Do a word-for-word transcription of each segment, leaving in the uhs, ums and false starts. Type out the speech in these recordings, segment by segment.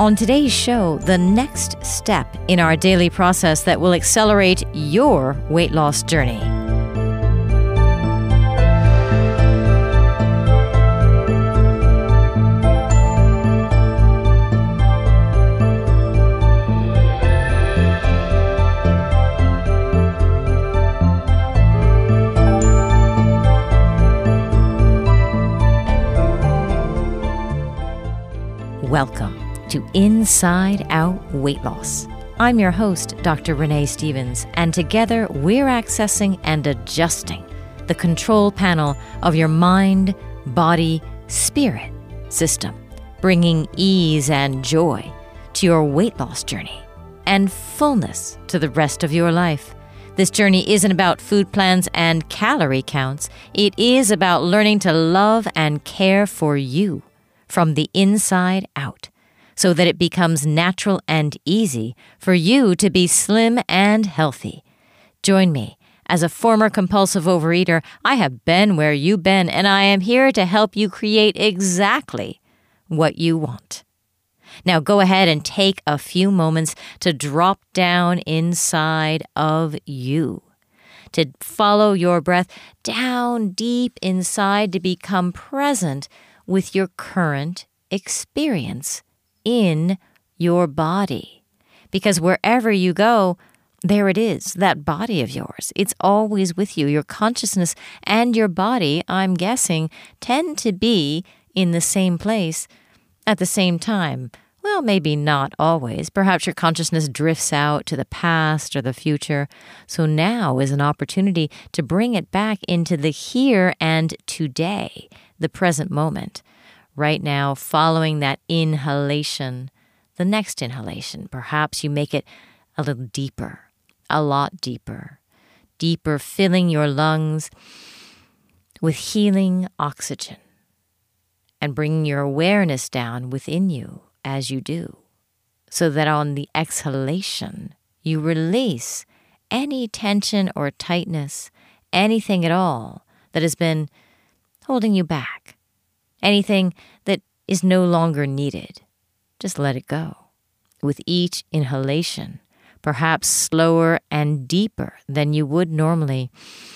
On today's show, the next step in our daily process that will accelerate your weight loss journey. Welcome to Inside Out Weight Loss. I'm your host, Doctor Renee Stevens, and together we're accessing and adjusting the control panel of your mind, body, spirit system, bringing ease and joy to your weight loss journey and fullness to the rest of your life. This journey isn't about food plans and calorie counts. It is about learning to love and care for you from the inside out, so that it becomes natural and easy for you to be slim and healthy. Join me. As a former compulsive overeater, I have been where you've been, and I am here to help you create exactly what you want. Now go ahead and take a few moments to drop down inside of you, to follow your breath down deep inside to become present with your current experience in your body. Because wherever you go, there it is, that body of yours. It's always with you. Your consciousness and your body, I'm guessing, tend to be in the same place at the same time. Well, maybe not always. Perhaps your consciousness drifts out to the past or the future. So now is an opportunity to bring it back into the here and today, the present moment. Right now, following that inhalation, the next inhalation, perhaps you make it a little deeper, a lot deeper, deeper, filling your lungs with healing oxygen and bringing your awareness down within you as you do, so that on the exhalation, you release any tension or tightness, anything at all that has been holding you back. Anything that is no longer needed, just let it go. With each inhalation, perhaps slower and deeper than you would normally.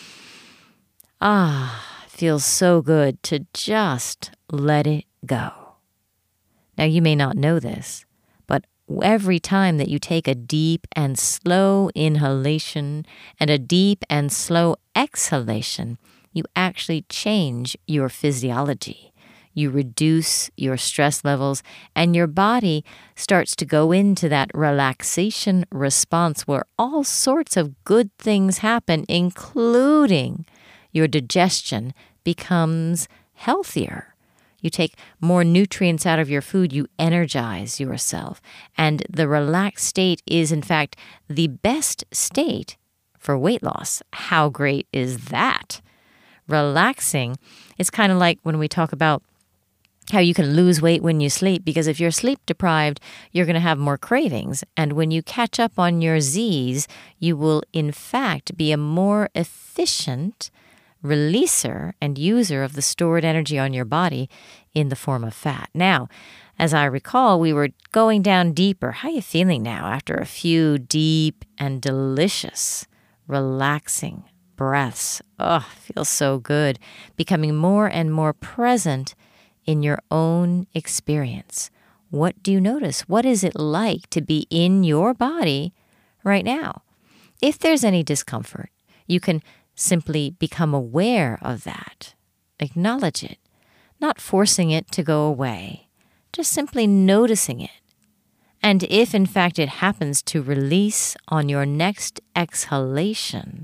Ah, it feels so good to just let it go. Now, you may not know this, but every time that you take a deep and slow inhalation and a deep and slow exhalation, you actually change your physiology. You reduce your stress levels, and your body starts to go into that relaxation response where all sorts of good things happen, including your digestion becomes healthier. You take more nutrients out of your food, you energize yourself, and the relaxed state is, in fact, the best state for weight loss. How great is that? Relaxing is kind of like when we talk about how you can lose weight when you sleep, because if you're sleep deprived, you're going to have more cravings. And when you catch up on your Z's, you will in fact be a more efficient releaser and user of the stored energy on your body in the form of fat. Now, as I recall, we were going down deeper. How are you feeling now after a few deep and delicious, relaxing breaths? Oh, feels so good. Becoming more and more present in your own experience. What do you notice? What is it like to be in your body right now? If there's any discomfort, you can simply become aware of that. Acknowledge it, not forcing it to go away, just simply noticing it. And if, in fact, it happens to release on your next exhalation,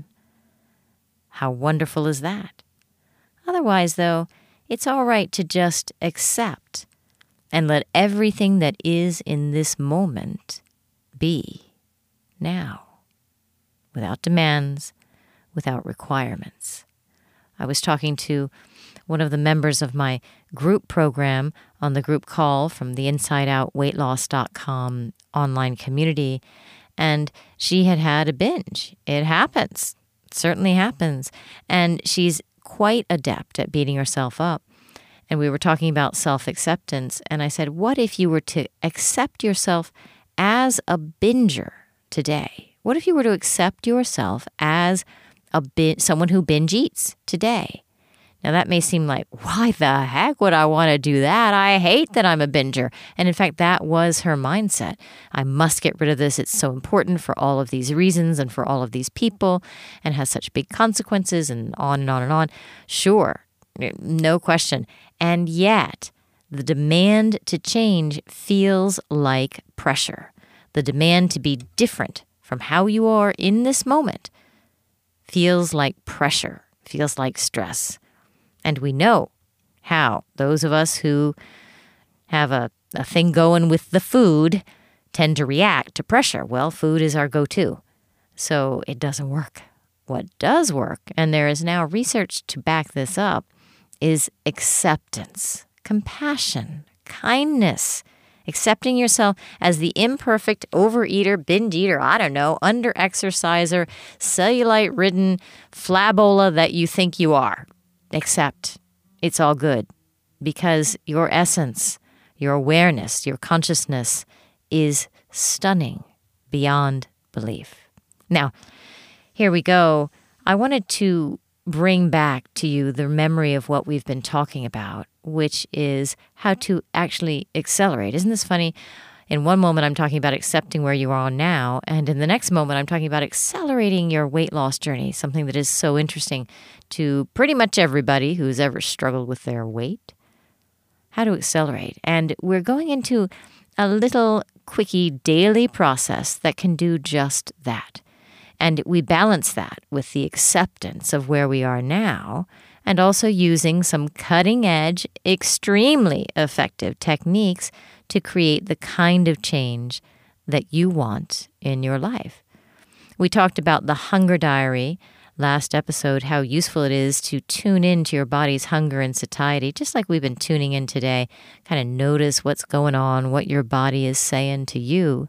how wonderful is that? Otherwise, though, it's all right to just accept and let everything that is in this moment be now, without demands, without requirements. I was talking to one of the members of my group program on the group call from the inside out weight loss dot com online community, and she had had a binge. It happens. It certainly happens. And she's quite adept at beating herself up. And we were talking about self-acceptance. And I said, what if you were to accept yourself as a binger today? What if you were to accept yourself as a bin- someone who binge eats today? Now, that may seem like, why the heck would I want to do that? I hate that I'm a binger. And in fact, that was her mindset. I must get rid of this. It's so important for all of these reasons and for all of these people and has such big consequences and on and on and on. Sure, no question. And yet, the demand to change feels like pressure. The demand to be different from how you are in this moment feels like pressure, feels like stress. And we know how those of us who have a, a thing going with the food tend to react to pressure. Well, food is our go-to. So it doesn't work. What does work, and there is now research to back this up, is acceptance, compassion, kindness, accepting yourself as the imperfect overeater, binge eater, I don't know, under-exerciser, cellulite-ridden flabola that you think you are. Accept it's all good because your essence, your awareness, your consciousness is stunning beyond belief. Now, here we go. I wanted to bring back to you the memory of what we've been talking about, which is how to actually accelerate. Isn't this funny? In one moment, I'm talking about accepting where you are now, and in the next moment, I'm talking about accelerating your weight loss journey, something that is so interesting to pretty much everybody who's ever struggled with their weight. How to accelerate. And we're going into a little quickie daily process that can do just that. And we balance that with the acceptance of where we are now and also using some cutting-edge, extremely effective techniques to create the kind of change that you want in your life. We talked about the Hunger Diary last episode, how useful it is to tune into your body's hunger and satiety, just like we've been tuning in today. Kind of notice what's going on, what your body is saying to you,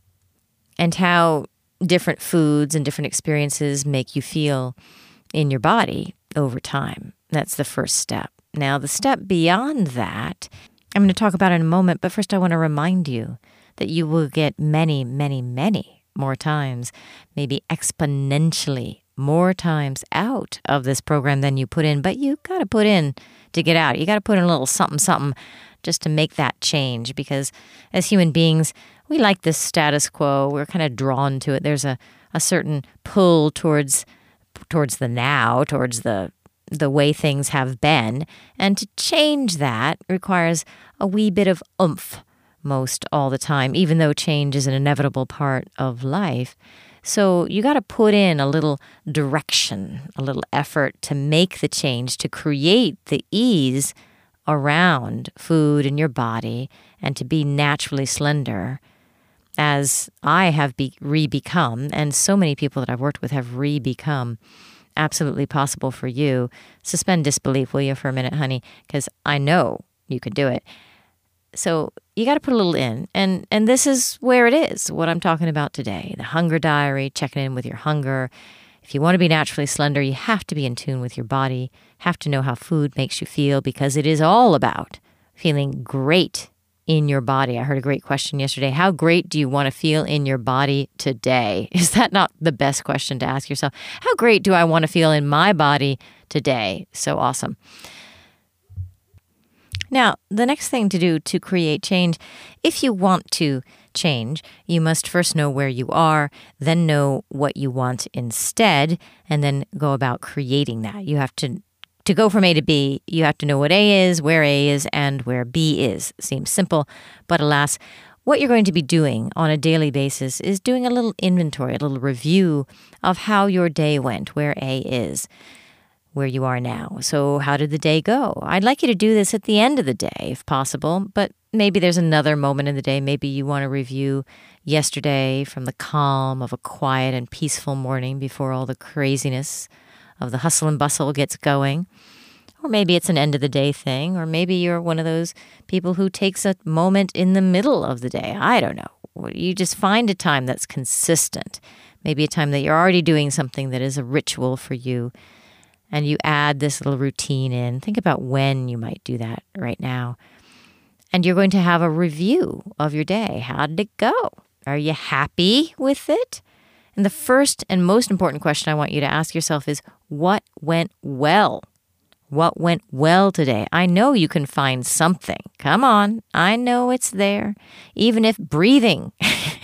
and how different foods and different experiences make you feel in your body over time. That's the first step. Now, the step beyond that, I'm going to talk about in a moment, but first I want to remind you that you will get many, many, many more times, maybe exponentially more times out of this program than you put in, but you got to put in to get out. You got to put in a little something, something just to make that change, because as human beings, we like this status quo. We're kind of drawn to it. There's a, a certain pull towards towards the now, towards the the way things have been. And to change that requires a wee bit of oomph most all the time, even though change is an inevitable part of life. So you got to put in a little direction, a little effort to make the change, to create the ease around food in your body and to be naturally slender, as I have be- re-become, and so many people that I've worked with have re-become. Absolutely possible for you. Suspend disbelief, will you, for a minute, honey? Because I know you could do it. So you got to put a little in. And and this is where it is, what I'm talking about today. The Hunger Diary, checking in with your hunger. If you want to be naturally slender, you have to be in tune with your body, have to know how food makes you feel, because it is all about feeling great in your body. I heard a great question yesterday. How great do you want to feel in your body today? Is that not the best question to ask yourself? How great do I want to feel in my body today? So awesome. Now, the next thing to do to create change, if you want to change, you must first know where you are, then know what you want instead, and then go about creating that. You have to To go from A to B, you have to know what A is, where A is, and where B is. Seems simple, but alas, what you're going to be doing on a daily basis is doing a little inventory, a little review of how your day went, where A is, where you are now. So how did the day go? I'd like you to do this at the end of the day, if possible, but maybe there's another moment in the day. Maybe you want to review yesterday from the calm of a quiet and peaceful morning before all the craziness of the hustle and bustle gets going. Or maybe it's an end of the day thing, or maybe you're one of those people who takes a moment in the middle of the day. I don't know. You just find a time that's consistent, maybe a time that you're already doing something that is a ritual for you, and you add this little routine in. Think about when you might do that right now. And you're going to have a review of your day. How did it go? Are you happy with it? And the first and most important question I want you to ask yourself is, what went well? What went well today? I know you can find something. Come on. I know it's there. Even if breathing,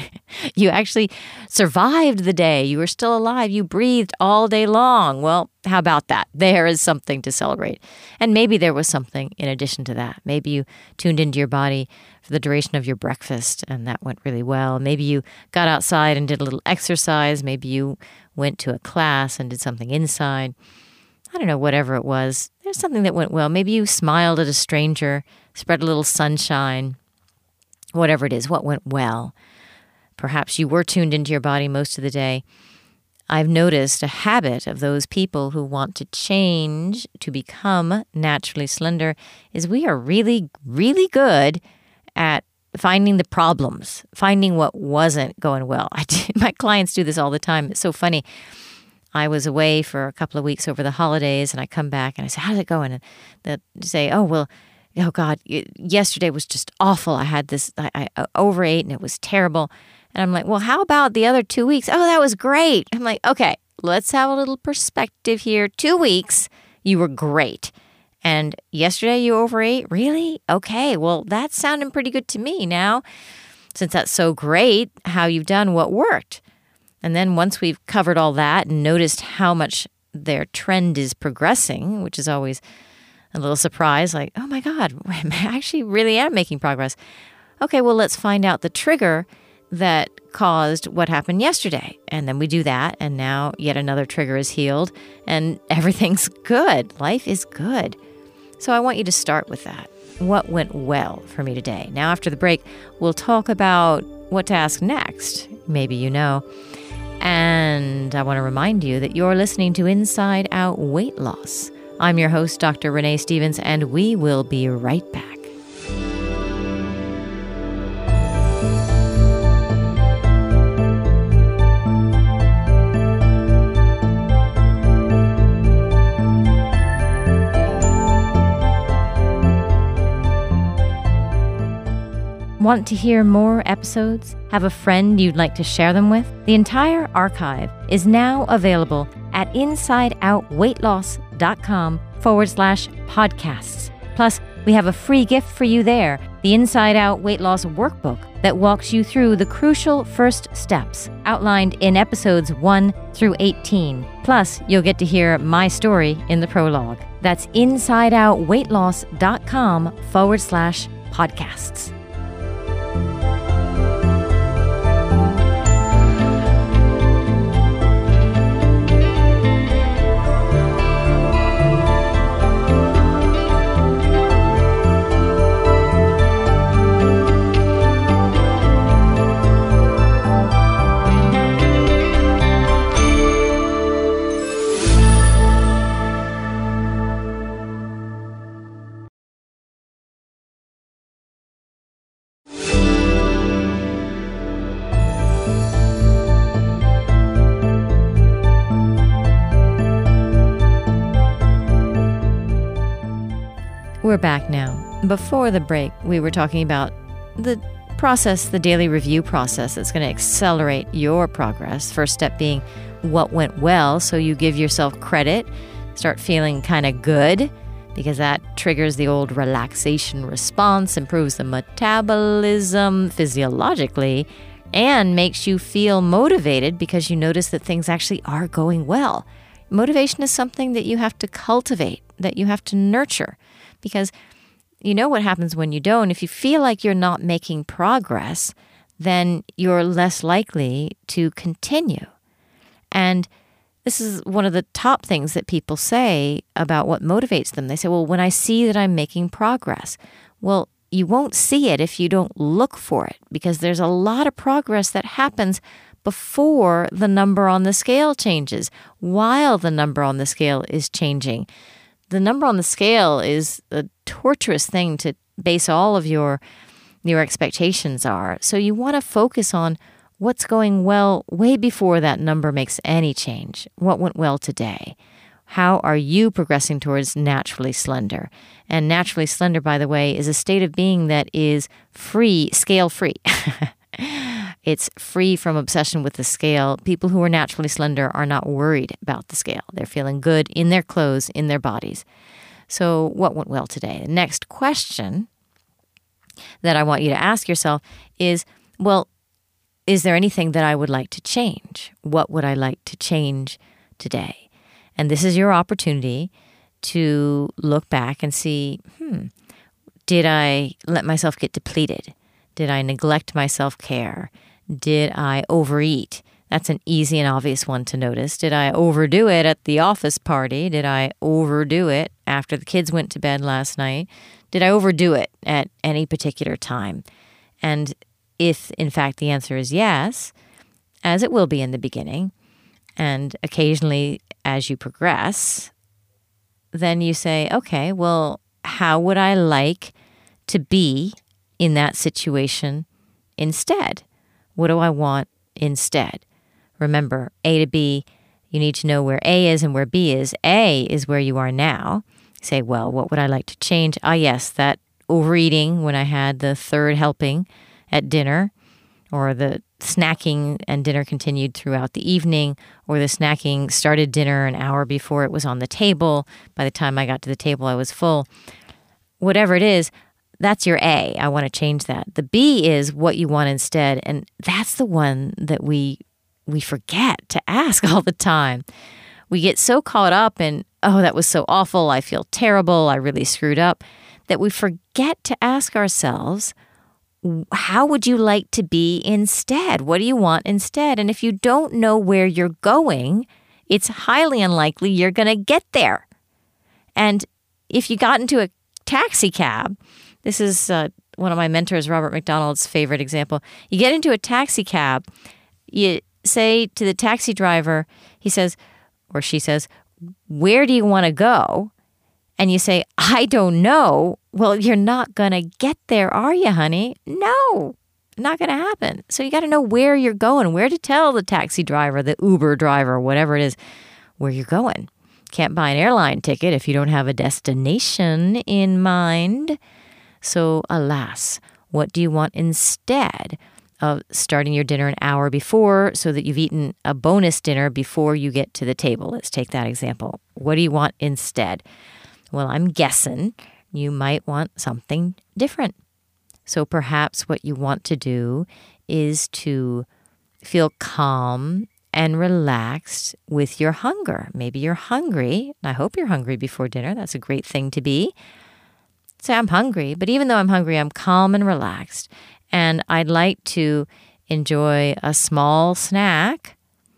you actually survived the day. You were still alive. You breathed all day long. Well, how about that? There is something to celebrate. And maybe there was something in addition to that. Maybe you tuned into your body for the duration of your breakfast, and that went really well. Maybe you got outside and did a little exercise. Maybe you went to a class and did something inside. I don't know, whatever it was. There's something that went well. Maybe you smiled at a stranger, spread a little sunshine. Whatever it is, what went well. Perhaps you were tuned into your body most of the day. I've noticed a habit of those people who want to change to become naturally slender is we are really, really good at finding the problems, finding what wasn't going well. I do, my clients do this all the time. It's so funny. I was away for a couple of weeks over the holidays, and I come back and I say, how's it going? And they say, oh, well, oh God, yesterday was just awful. I had this, I, I overate and it was terrible. And I'm like, well, how about the other two weeks? Oh, that was great. I'm like, okay, let's have a little perspective here. Two weeks, you were great. And yesterday you overate? Really? Okay, well, that's sounding pretty good to me now. Since that's so great, how you've done what worked. And then once we've covered all that and noticed how much their trend is progressing, which is always a little surprise, like, oh my God, I actually really am making progress. Okay, well, let's find out the trigger that caused what happened yesterday. And then we do that, and now yet another trigger is healed, and everything's good. Life is good. So I want you to start with that. What went well for me today? Now, after the break, we'll talk about what to ask next. Maybe you know. And I want to remind you that you're listening to Inside Out Weight Loss. I'm your host, Doctor Renee Stevens, and we will be right back. Want to hear more episodes? Have a friend you'd like to share them with? The entire archive is now available at insideoutweightloss.com forward slash podcasts. Plus, we have a free gift for you there, the Inside Out Weight Loss Workbook that walks you through the crucial first steps outlined in episodes one through eighteen. Plus, you'll get to hear my story in the prologue. That's insideoutweightloss.com forward slash podcasts. We're back now. Before the break, we were talking about the process, the daily review process that's going to accelerate your progress. First step being what went well, so you give yourself credit, start feeling kind of good, because that triggers the old relaxation response, improves the metabolism physiologically, and makes you feel motivated because you notice that things actually are going well. Motivation is something that you have to cultivate, that you have to nurture. Because you know what happens when you don't. If you feel like you're not making progress, then you're less likely to continue. And this is one of the top things that people say about what motivates them. They say, well, when I see that I'm making progress, well, you won't see it if you don't look for it, because there's a lot of progress that happens before the number on the scale changes, while the number on the scale is changing. The number on the scale is a torturous thing to base all of your your expectations are. So you want to focus on what's going well way before that number makes any change. What went well today? How are you progressing towards naturally slender? And naturally slender, by the way, is a state of being that is free, scale free. It's free from obsession with the scale. People who are naturally slender are not worried about the scale. They're feeling good in their clothes, in their bodies. So what went well today? The next question that I want you to ask yourself is, well, is there anything that I would like to change? What would I like to change today? And this is your opportunity to look back and see, hmm, did I let myself get depleted? Did I neglect my self-care? Did I overeat? That's an easy and obvious one to notice. Did I overdo it at the office party? Did I overdo it after the kids went to bed last night? Did I overdo it at any particular time? And if, in fact, the answer is yes, as it will be in the beginning, and occasionally as you progress, then you say, okay, well, how would I like to be in that situation instead? What do I want instead? Remember, A to B, you need to know where A is and where B is. A is where you are now. Say, well, what would I like to change? Ah, yes, that overeating when I had the third helping at dinner, or the snacking and dinner continued throughout the evening, or the snacking started dinner an hour before it was on the table. By the time I got to the table, I was full. Whatever it is, that's your A. I want to change that. The B is what you want instead, and that's the one that we we forget to ask all the time. We get so caught up in, oh, that was so awful, I feel terrible, I really screwed up, that we forget to ask ourselves, how would you like to be instead? What do you want instead? And if you don't know where you're going, it's highly unlikely you're going to get there. And if you got into a taxi cab, this is uh, one of my mentors, Robert McDonald's favorite example. You get into a taxi cab, you say to the taxi driver, he says, or she says, where do you want to go? And you say, I don't know. Well, you're not going to get there, are you, honey? No, not going to happen. So you got to know where you're going, where to tell the taxi driver, the Uber driver, whatever it is, where you're going. Can't buy an airline ticket if you don't have a destination in mind. So alas, what do you want instead of starting your dinner an hour before so that you've eaten a bonus dinner before you get to the table? Let's take that example. What do you want instead? Well, I'm guessing you might want something different. So perhaps what you want to do is to feel calm and relaxed with your hunger. Maybe you're hungry. I hope you're hungry before dinner. That's a great thing to be. Say, I'm hungry, but even though I'm hungry, I'm calm and relaxed. And I'd like to enjoy a small snack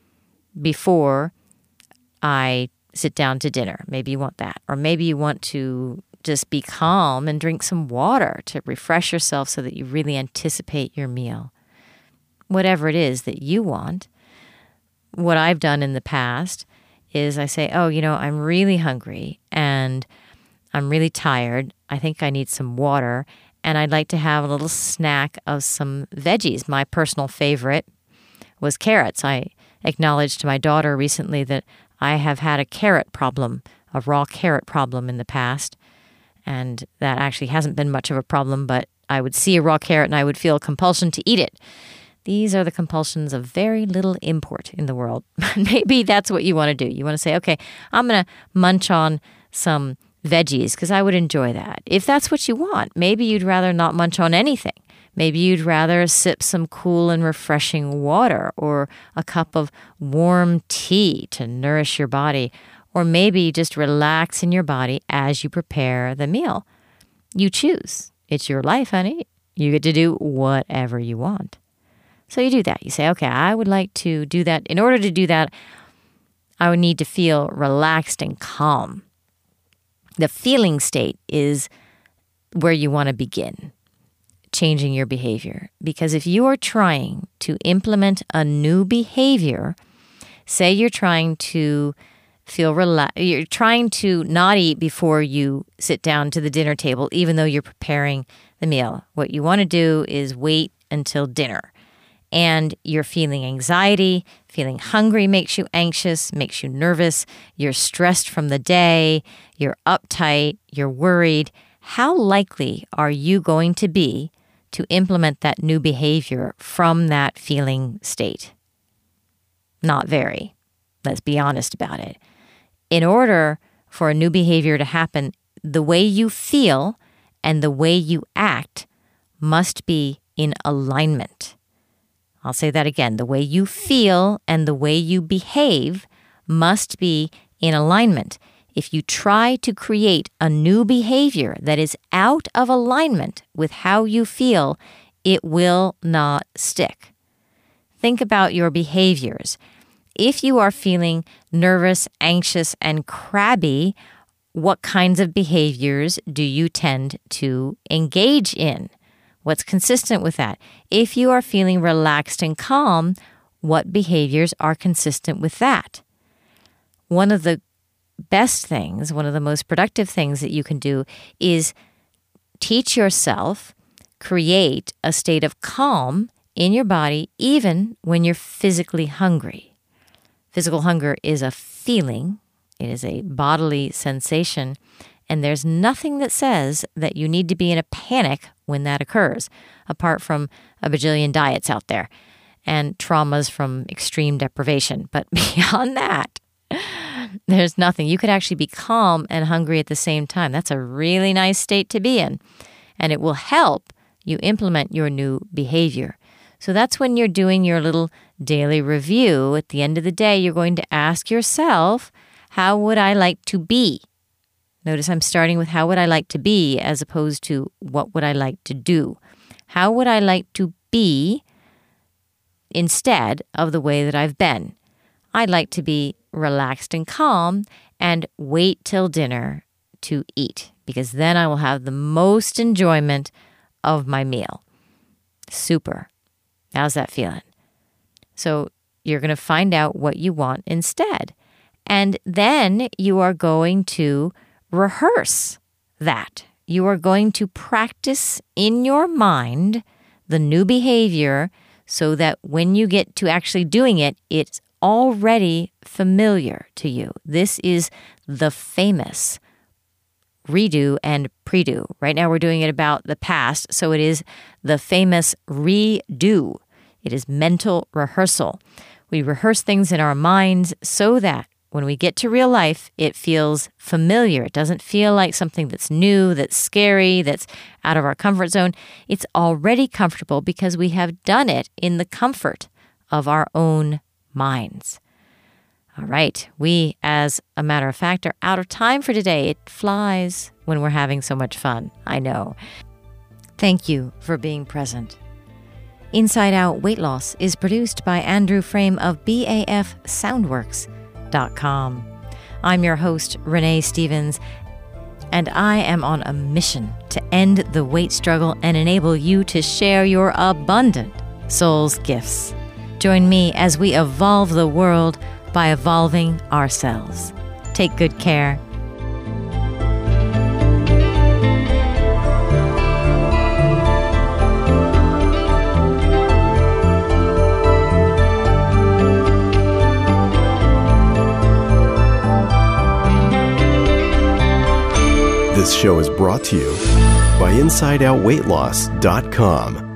before I sit down to dinner. Maybe you want that. Or maybe you want to just be calm and drink some water to refresh yourself so that you really anticipate your meal. Whatever it is that you want. What I've done in the past is I say, oh, you know, I'm really hungry and I'm really tired. I think I need some water, and I'd like to have a little snack of some veggies. My personal favorite was carrots. I acknowledged to my daughter recently that I have had a carrot problem, a raw carrot problem in the past, and that actually hasn't been much of a problem, but I would see a raw carrot and I would feel a compulsion to eat it. These are the compulsions of very little import in the world. Maybe that's what you want to do. You want to say, okay, I'm going to munch on some veggies because I would enjoy that. If that's what you want, maybe you'd rather not munch on anything. Maybe you'd rather sip some cool and refreshing water or a cup of warm tea to nourish your body. Or maybe just relax in your body as you prepare the meal. You choose. It's your life, honey. You get to do whatever you want. So you do that. You say, okay, I would like to do that. In order to do that, I would need to feel relaxed and calm. The feeling state is where you want to begin changing your behavior. Because if you are trying to implement a new behavior, say you're trying to feel relaxed, you're trying to not eat before you sit down to the dinner table, even though you're preparing the meal. What you want to do is wait until dinner. and you're feeling anxiety, feeling hungry makes you anxious, makes you nervous, you're stressed from the day, you're uptight, you're worried, how likely are you going to be to implement that new behavior from that feeling state? Not very. Let's be honest about it. In order for a new behavior to happen, the way you feel and the way you act must be in alignment. I'll say that again. The way you feel and the way you behave must be in alignment. If you try to create a new behavior that is out of alignment with how you feel, it will not stick. Think about your behaviors. If you are feeling nervous, anxious, and crabby, what kinds of behaviors do you tend to engage in? What's consistent with that? If you are feeling relaxed and calm, what behaviors are consistent with that? One of the best things, one of the most productive things that you can do is teach yourself, create a state of calm in your body even when you're physically hungry. Physical hunger is a feeling. It is a bodily sensation, and there's nothing that says that you need to be in a panic when that occurs, apart from a bajillion diets out there and traumas from extreme deprivation. But beyond that, there's nothing. You could actually be calm and hungry at the same time. That's a really nice state to be in, and it will help you implement your new behavior. So that's when you're doing your little daily review. At the end of the day, you're going to ask yourself, how would I like to be? Notice I'm starting with how would I like to be as opposed to what would I like to do. How would I like to be instead of the way that I've been? I'd like to be relaxed and calm and wait till dinner to eat, because then I will have the most enjoyment of my meal. Super. How's that feeling? So you're going to find out what you want instead. And then you are going to rehearse that. You are going to practice in your mind the new behavior so that when you get to actually doing it, it's already familiar to you. This is the famous redo and predo. Right now we're doing it about the past, so it is the famous redo. It is mental rehearsal. We rehearse things in our minds so that when we get to real life, it feels familiar. It doesn't feel like something that's new, that's scary, that's out of our comfort zone. It's already comfortable because we have done it in the comfort of our own minds. All right, we, as a matter of fact, are out of time for today. It flies when we're having so much fun. I know. Thank you for being present. Inside Out Weight Loss is produced by Andrew Frame of B A F Soundworks dot com. I'm your host, Renee Stevens, and I am on a mission to end the weight struggle and enable you to share your abundant soul's gifts. Join me as we evolve the world by evolving ourselves. Take good care. This show is brought to you by Inside Out Weight Loss dot com.